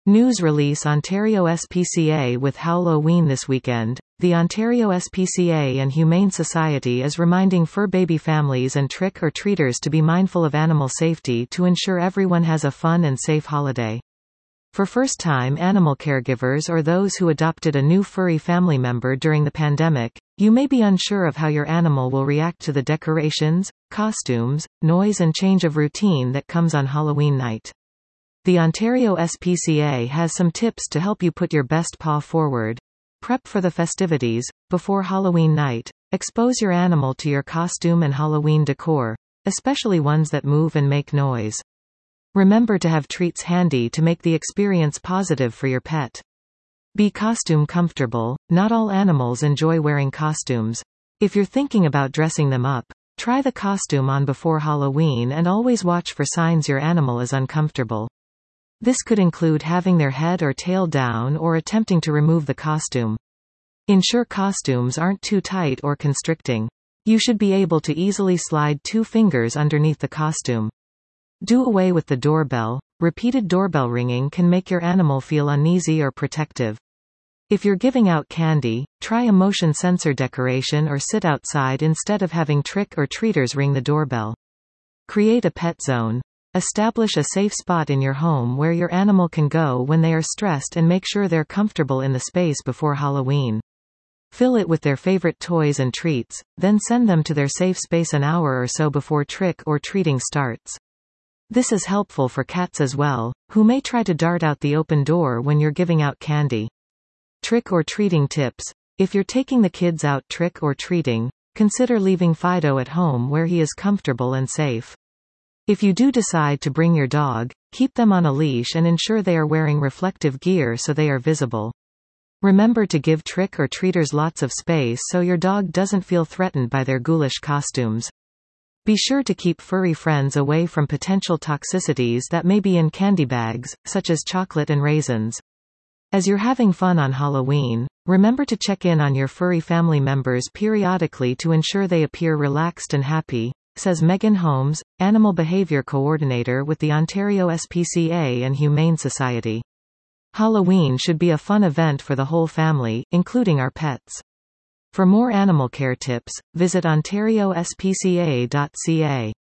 News release Ontario SPCA with Halloween this weekend. The Ontario SPCA and Humane Society is reminding fur baby families and trick-or-treaters to be mindful of animal safety to ensure everyone has a fun and safe holiday. For first-time animal caregivers or those who adopted a new furry family member during the pandemic, you may be unsure of how your animal will react to the decorations, costumes, noise and change of routine that comes on Halloween night. The Ontario SPCA has some tips to help you put your best paw forward. Prep for the festivities. Before Halloween night, expose your animal to your costume and Halloween decor, especially ones that move and make noise. Remember to have treats handy to make the experience positive for your pet. Be costume comfortable. Not all animals enjoy wearing costumes. If you're thinking about dressing them up, try the costume on before Halloween and always watch for signs your animal is uncomfortable. This could include having their head or tail down or attempting to remove the costume. Ensure costumes aren't too tight or constricting. You should be able to easily slide 2 fingers underneath the costume. Do away with the doorbell. Repeated doorbell ringing can make your animal feel uneasy or protective. If you're giving out candy, try a motion sensor decoration or sit outside instead of having trick-or-treaters ring the doorbell. Create a pet zone. Establish a safe spot in your home where your animal can go when they are stressed and make sure they're comfortable in the space before Halloween. Fill it with their favorite toys and treats, then send them to their safe space an hour or so before trick-or-treating starts. This is helpful for cats as well, who may try to dart out the open door when you're giving out candy. Trick-or-treating tips. If you're taking the kids out trick-or-treating, consider leaving Fido at home where he is comfortable and safe. If you do decide to bring your dog, keep them on a leash and ensure they are wearing reflective gear so they are visible. Remember to give trick-or-treaters lots of space so your dog doesn't feel threatened by their ghoulish costumes. Be sure to keep furry friends away from potential toxicities that may be in candy bags, such as chocolate and raisins. As you're having fun on Halloween, remember to check in on your furry family members periodically to ensure they appear relaxed and happy, says Megan Holmes, Animal Behavior Coordinator with the Ontario SPCA and Humane Society. Halloween should be a fun event for the whole family, including our pets. For more animal care tips, visit ontariospca.ca.